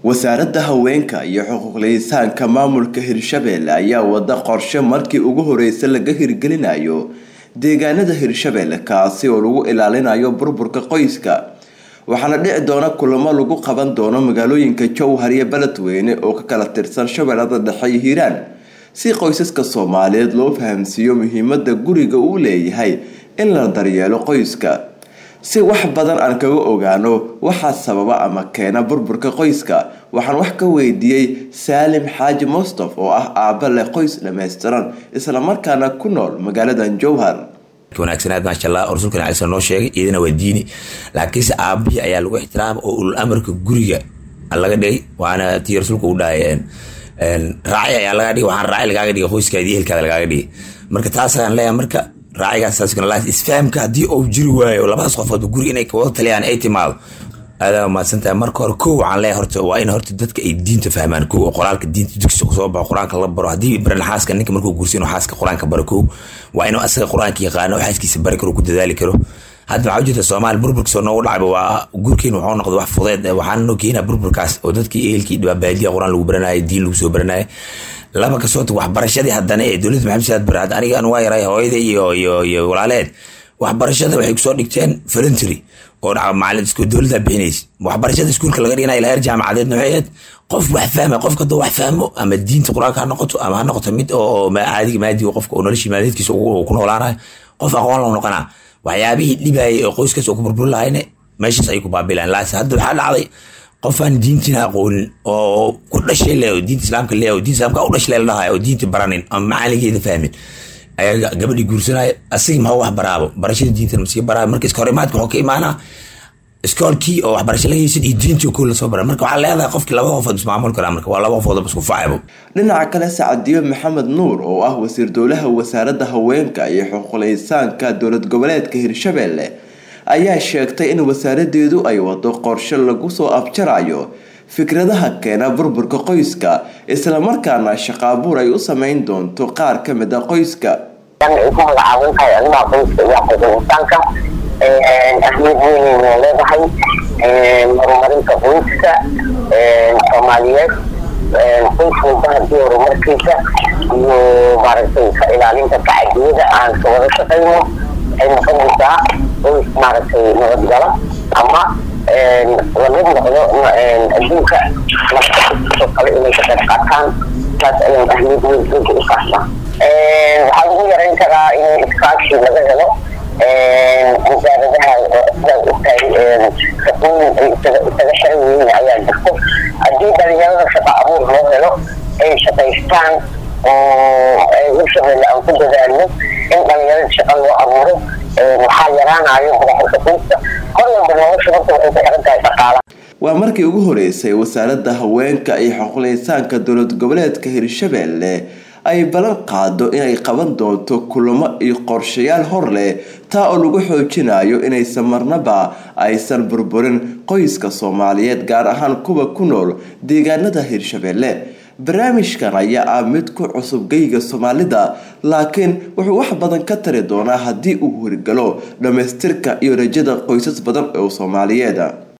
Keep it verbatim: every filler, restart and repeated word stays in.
wasaaradda haweenka iyo xuquuqul insaanka maamulka Hirshabelle ayaa wada qorshe markii ugu horeysay laga hirgelinayo deegaanada Hirshabelle kaasi oo lagu ilaalinayo burburka qoyska waxaana dhici doona kulamo lagu qaban doono magaalooyinka Jowhar iyo Beledweyne oo ka kala tirsan Shabeellada Dhexe iyo Hiiraan si qoysaska Soomaaliyeed loo fahamsiiyo muhiimadda guriga uu leeyahay in la daryeelo qoyska si wax badan aan kaga ogaano waxa sababa ama keena burburka qoyska waxaan wax ka weydiiyay Salim Xaaji Mustafa oo ah aabba leh qoys dhameystiran isla markaana ku nool magaalada Jowhar wanaagsanad ma sha Allah rasuulkana aysan noo sheegay idina waa diini laakiin aabbi ayaa lagu ixtiraam oo ul amarka guriga laga dhigay waana tii rasuulku u dhaayeen een raaci ayaa laga dhigay waxaan raaci laga dhigay qoyskaadii helkaada laga dhigay marka taas aan leeyahay marka raacigaas saaskan la isfahamka hadii uu jiri waayo labadaas qofood guri inay ka wada taliyaan ay timaado adaa ma santaa marka hore koow aan leeyahay horta waa in horta dadka ay diinta fahmaan koow qoraalka diinta dugsiga soo baa quraanka la baro hadii baran xaaska ninka markuu guursino xaaska quraanka baro koow waa inuu asaga quraanka yaqaan oo xaaskiisa bari karo ku dadaali karo hadda waxa jirta Soomaali burburka soo noo dhacay waa gurkeen wuxuu noqday wax fudeed waxaan noo keenaa burburkaas oo dadkii ehelkii dhibaatadiya quraan lagu baranayo diin lagu soo baranayo laba ka soo wax barashadii haddana ee dawladda Maxamed Saad Barad aniga aan waa yaray hooyada iyo iyo iyo walaaleed wax barashada waxay ku soo dhigteen voluntary oo dhaca macallin isku dawladda bixinaysa wax barashada iskuulka laga dhigay ilaa heer jaamacadeed nooceed qof wax fahma qofka dad wax fahmo ama diinta quraanka ha noqoto ama ha noqoto mid oo ma caadi maadi qofka oo noloshii maadadkiisa uu ku noolaanayo qof aqoon la noqonaa waxyaabihii dhibaayay oo qoyskaas oo ku burbur lahayn meeshaas ay ku baabilaan laas hadda waxa dhacday qofan diintina aqoon oo ku dhashay leeyo diinta islaamka leeyo diinta islaamka u dhashay leedahay oo diinta baranin ama macaaligeeda fahmin ayaa gabadhii guursanay asig ma wax baraabo barashada diinta ma baraabo markii iska horimaadka wuxuu ka imaanaa iskoolkii oo wax barasho laga yeeshay diinta ku la soo baray marka waxa leedahay qofkii laba qof ismaamul kara marka waa laba qof isku faacabo dhinaca kale Saadiyo Maxamed Nuur oo ah wasiir dowlaha wasaaradda haweenka iyo xuquuqul insaanka dowlad goboleedka Hirshabelle ayaa sheegtay in wasaaraddeedu ay wado qorshe lagu soo afjarayo fikradaha keena burburka qoyska isla markaana shaqo abuur ay u sameyn doonto qaar ka mid ah qoyska ku magacaabin kara arrimaha qoyska iyo xuquuqul insaanka ee ahmid weyn leedahay ee horumarinta qoyska ee Soomaaliyeed ee qoyska hadii horumarkiisa iyo maaragtay ka ilaalinta tacadiyada aan soo wada shaqeyno ay noqonaysaa qoys maaragtay nabadgala ama ee lamid noqdo adduunka marka kale inay ka qayb qaataan taas ayaan ahmid weyn u saarnaa ee waxaa lagu yareyn karaa in iskaashi laga helo wasaaradaha isaga sharciyeyn ayaa jirto haddii dhalinyarada shaqo abuur loo helo ay shaqaystaan oo ay Hirshabelle aan ku dadaalno in dhalinyarada shaqo loo abuuro waxaa yaraanayo burburka qoyska hormarba nolosha marka waxay ku xiran tahay dhaqaalaha waa markii ugu horeysay wasaaradda haweenka iyo xuquuqul insaanka dowlad goboleedka Hirshabelle ay balan qaado inay qaban doonto kulamo iyo qorshayaal hor leh taa oo lagu xoojinayo inay samarnaba aysan burburin qoyska Soomaaliyeed gaar ahaan kuwa ku nool deegaanada Hirshabelle barnaamijkan ayaa ah mid ku cusub geyga Soomaalida laakiin wuxuu wax badan ka tari doonaa haddii uu hirgalo dhameystirka iyo rajada qoysas badan oo Soomaaliyeed